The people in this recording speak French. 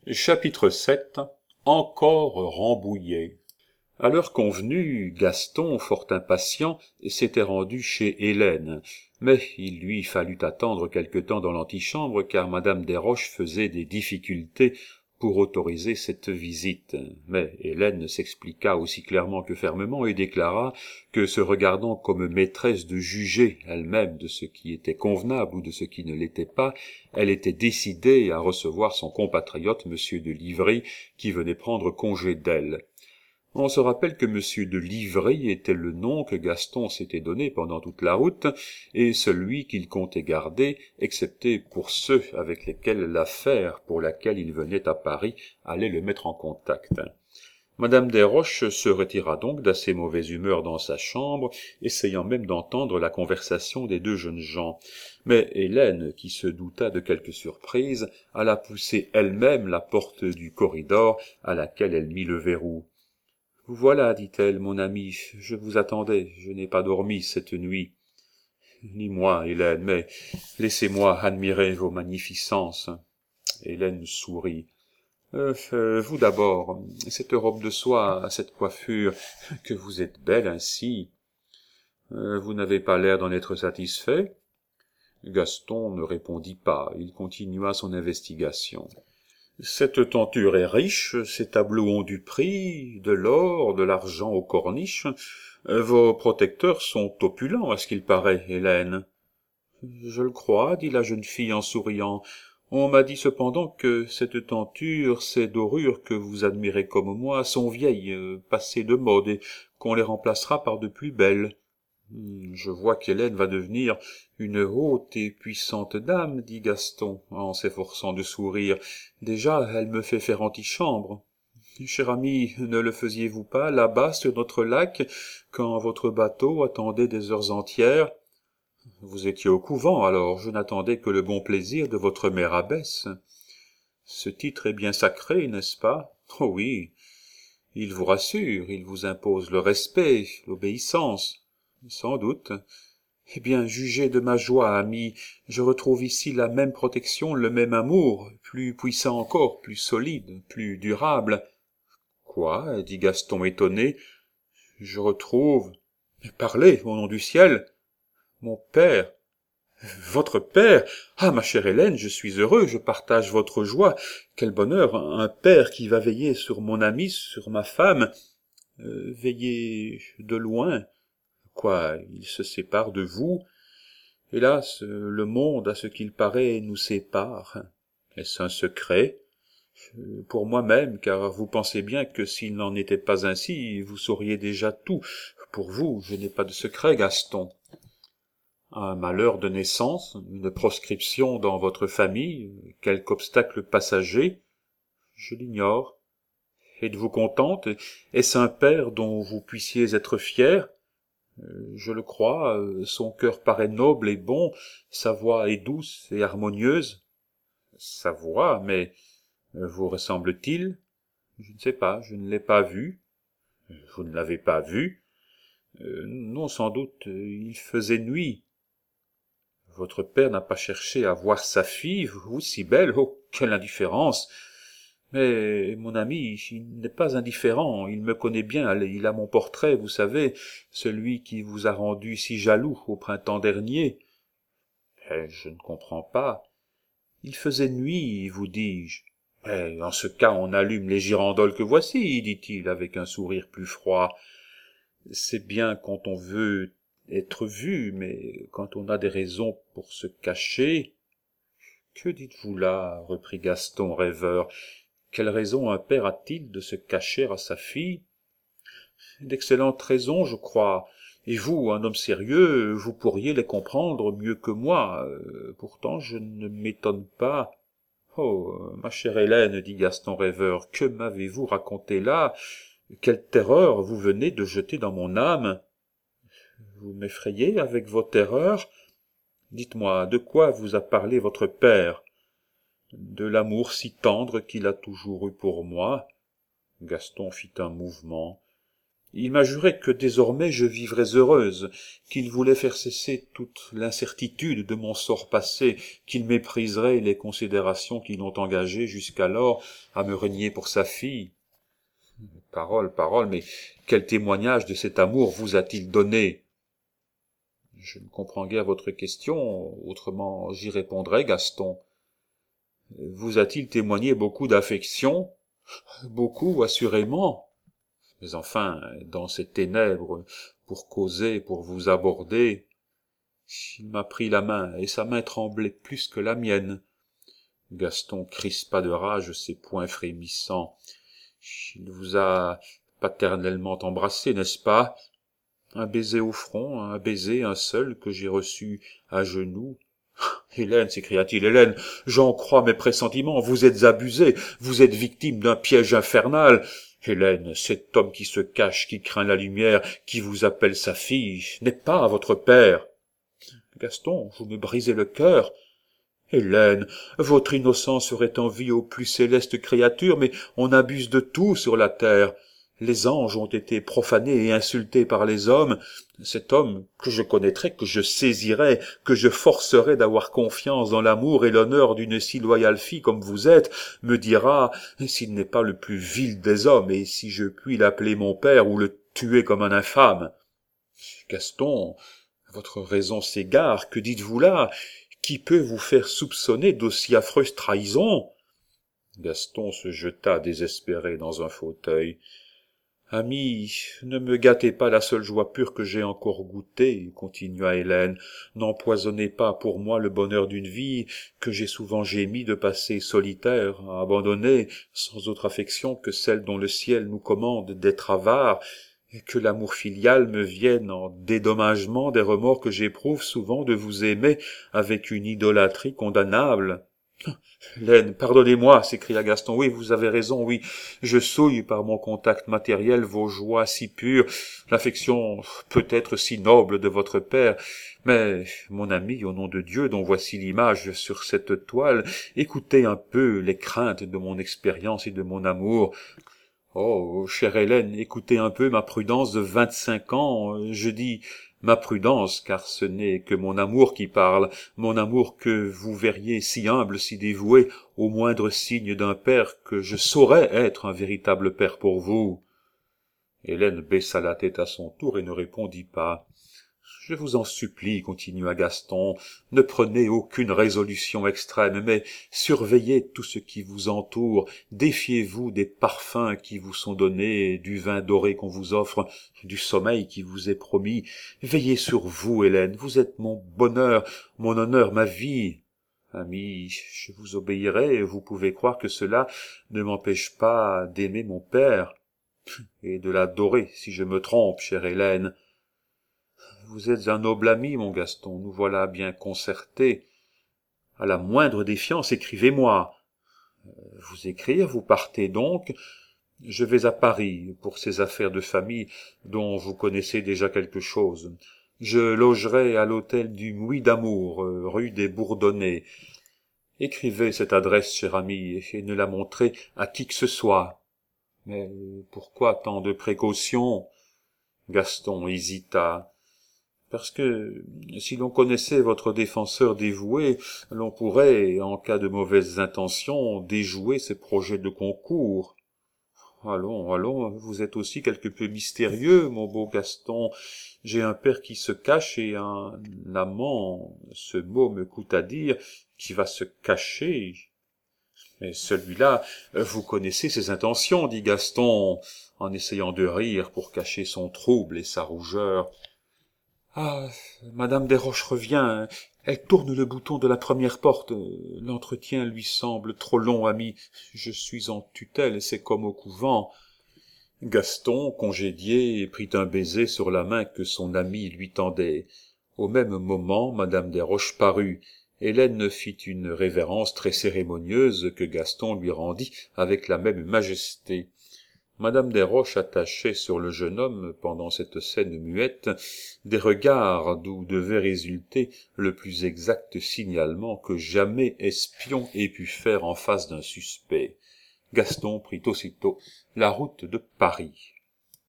Chapitre 7. Encore Rambouillet. À l'heure convenue, Gaston, fort impatient, s'était rendu chez Hélène, mais il lui fallut attendre quelque temps dans l'antichambre, car madame Desroches faisait des difficultés pour autoriser cette visite. Mais Hélène s'expliqua aussi clairement que fermement et déclara que, se regardant comme maîtresse de juger elle-même de ce qui était convenable ou de ce qui ne l'était pas, elle était décidée à recevoir son compatriote monsieur de Livry, qui venait prendre congé d'elle. On se rappelle que monsieur de Livry était le nom que Gaston s'était donné pendant toute la route, et celui qu'il comptait garder, excepté pour ceux avec lesquels l'affaire pour laquelle il venait à Paris allait le mettre en contact. Madame Desroches se retira donc d'assez mauvaise humeur dans sa chambre, essayant même d'entendre la conversation des deux jeunes gens. Mais Hélène, qui se douta de quelque surprise, alla pousser elle-même la porte du corridor, à laquelle elle mit le verrou. « Vous voilà, dit-elle, mon ami, je vous attendais, je n'ai pas dormi cette nuit. »« Ni moi, Hélène, mais laissez-moi admirer vos magnificences. » Hélène sourit. Vous d'abord, cette robe de soie, cette coiffure, que vous êtes belle ainsi. Vous n'avez pas l'air d'en être satisfait ?» Gaston ne répondit pas, il continua son investigation. « Cette tenture est riche, ces tableaux ont du prix, de l'or, de l'argent aux corniches. Vos protecteurs sont opulents, à ce qu'il paraît, Hélène. »« Je le crois, dit la jeune fille en souriant. On m'a dit cependant que cette tenture, ces dorures que vous admirez comme moi, sont vieilles, passées de mode, et qu'on les remplacera par de plus belles. » Je vois qu'Hélène va devenir une haute et puissante dame, dit Gaston, en s'efforçant de sourire. Déjà, elle me fait faire antichambre. Cher ami, ne le faisiez-vous pas, là-bas, sur notre lac, quand votre bateau attendait des heures entières? Vous étiez au couvent, alors je n'attendais que le bon plaisir de votre mère abbesse. Ce titre est bien sacré, n'est-ce pas? Oh oui, il vous rassure, il vous impose le respect, l'obéissance. Sans doute. Eh bien, jugez de ma joie, ami, je retrouve ici la même protection, le même amour, plus puissant encore, plus solide, plus durable. Quoi? Dit Gaston étonné. Je retrouve... Mais parlez, au nom du ciel! Mon père! Votre père! Ah, ma chère Hélène, je suis heureux, je partage votre joie. Quel bonheur, un père qui va veiller sur mon ami, sur ma femme. Veiller de loin. Quoi, il se sépare de vous? Hélas, le monde, à ce qu'il paraît, nous sépare. Est-ce un secret? Pour moi-même, car vous pensez bien que s'il n'en était pas ainsi, vous sauriez déjà tout. Pour vous, je n'ai pas de secret, Gaston. Un malheur de naissance, une proscription dans votre famille, quelque obstacle passager? Je l'ignore. Êtes-vous contente? Est-ce un père dont vous puissiez être fière? Je le crois, son cœur paraît noble et bon, sa voix est douce et harmonieuse. Sa voix, mais vous ressemble-t-il? Je ne sais pas, je ne l'ai pas vu. Vous ne l'avez pas vu? Non, sans doute, il faisait nuit. Votre père n'a pas cherché à voir sa fille, vous si belle, oh, quelle indifférence! Mais mon ami, il n'est pas indifférent, il me connaît bien, il a mon portrait, vous savez, celui qui vous a rendu si jaloux au printemps dernier. Je ne comprends pas. Il faisait nuit, vous dis-je. En ce cas, on allume les girandoles que voici, dit-il avec un sourire plus froid. C'est bien quand on veut être vu, mais quand on a des raisons pour se cacher... Que dites-vous là? Reprit Gaston rêveur. Quelle raison un père a-t-il de se cacher à sa fille? D'excellentes raisons, je crois. Et vous, un homme sérieux, vous pourriez les comprendre mieux que moi. Pourtant, je ne m'étonne pas. Oh, ma chère Hélène, dit Gaston rêveur, que m'avez-vous raconté là? Quelle terreur vous venez de jeter dans mon âme? Vous m'effrayez avec vos terreurs? Dites-moi, de quoi vous a parlé votre père? De l'amour si tendre qu'il a toujours eu pour moi. Gaston fit un mouvement. Il m'a juré que désormais je vivrais heureuse, qu'il voulait faire cesser toute l'incertitude de mon sort passé, qu'il mépriserait les considérations qui l'ont engagé jusqu'alors à me régner pour sa fille. Parole, parole, mais quel témoignage de cet amour vous a-t-il donné? Je ne comprends guère votre question, autrement j'y répondrai, Gaston. Vous a-t-il témoigné beaucoup d'affection? Beaucoup, assurément. Mais enfin, dans ces ténèbres, pour causer, pour vous aborder, il m'a pris la main, et sa main tremblait plus que la mienne. Gaston crispa de rage ses poings frémissants. Il vous a paternellement embrassé, n'est-ce pas? Un baiser au front, un baiser, un seul, que j'ai reçu à genoux. Hélène, s'écria-t-il, Hélène, j'en crois mes pressentiments, vous êtes abusée, vous êtes victime d'un piège infernal. Hélène, cet homme qui se cache, qui craint la lumière, qui vous appelle sa fille, n'est pas votre père. Gaston, vous me brisez le cœur. Hélène, votre innocence aurait envie aux plus célestes créatures, mais on abuse de tout sur la terre. Les anges ont été profanés et insultés par les hommes. Cet homme que je connaîtrais, que je saisirais, que je forcerais d'avoir confiance dans l'amour et l'honneur d'une si loyale fille comme vous êtes, me dira, s'il n'est pas le plus vil des hommes, et si je puis l'appeler mon père ou le tuer comme un infâme. Gaston, votre raison s'égare, que dites-vous là? Qui peut vous faire soupçonner d'aussi affreuse trahison? Gaston se jeta désespéré dans un fauteuil. Ami, ne me gâtez pas la seule joie pure que j'ai encore goûtée, continua Hélène. N'empoisonnez pas pour moi le bonheur d'une vie que j'ai souvent gémi de passer solitaire, abandonnée, sans autre affection que celle dont le ciel nous commande d'être avare, et que l'amour filial me vienne en dédommagement des remords que j'éprouve souvent de vous aimer avec une idolâtrie condamnable. Hélène, pardonnez-moi, s'écria Gaston. Oui, vous avez raison, oui. Je souille par mon contact matériel vos joies si pures, l'affection peut-être si noble de votre père. Mais, mon ami, au nom de Dieu, dont voici l'image sur cette toile, écoutez un peu les craintes de mon expérience et de mon amour. Oh, chère Hélène, écoutez un peu ma prudence de 25 ans, je dis ma prudence, car ce n'est que mon amour qui parle, mon amour que vous verriez si humble, si dévoué, au moindre signe d'un père, que je saurais être un véritable père pour vous. Hélène baissa la tête à son tour et ne répondit pas. Je vous en supplie, continua Gaston, ne prenez aucune résolution extrême, mais surveillez tout ce qui vous entoure, défiez-vous des parfums qui vous sont donnés, du vin doré qu'on vous offre, du sommeil qui vous est promis. Veillez sur vous, Hélène, vous êtes mon bonheur, mon honneur, ma vie. Ami, je vous obéirai, vous pouvez croire que cela ne m'empêche pas d'aimer mon père, et de l'adorer, si je me trompe, chère Hélène. Vous êtes un noble ami, mon Gaston, nous voilà bien concertés. À la moindre défiance, écrivez-moi. Vous écrire, vous partez donc. Je vais à Paris pour ces affaires de famille dont vous connaissez déjà quelque chose. Je logerai à l'hôtel du Mouy d'Amour, rue des Bourdonnais. Écrivez cette adresse, cher ami, et ne la montrez à qui que ce soit. Mais pourquoi tant de précautions? Gaston hésita. Parce que, si l'on connaissait votre défenseur dévoué, l'on pourrait, en cas de mauvaises intentions, déjouer ses projets de concours. Allons, allons, vous êtes aussi quelque peu mystérieux, mon beau Gaston. J'ai un père qui se cache et un amant, ce mot me coûte à dire, qui va se cacher. Mais celui-là, vous connaissez ses intentions, dit Gaston, en essayant de rire pour cacher son trouble et sa rougeur. Ah, Madame Desroches revient. Elle tourne le bouton de la première porte. L'entretien lui semble trop long, ami. Je suis en tutelle, c'est comme au couvent. Gaston, congédié, prit un baiser sur la main que son ami lui tendait. Au même moment, Madame Desroches parut. Hélène fit une révérence très cérémonieuse que Gaston lui rendit avec la même majesté. Madame Desroches attachait sur le jeune homme, pendant cette scène muette, des regards d'où devait résulter le plus exact signalement que jamais espion ait pu faire en face d'un suspect. Gaston prit aussitôt la route de Paris.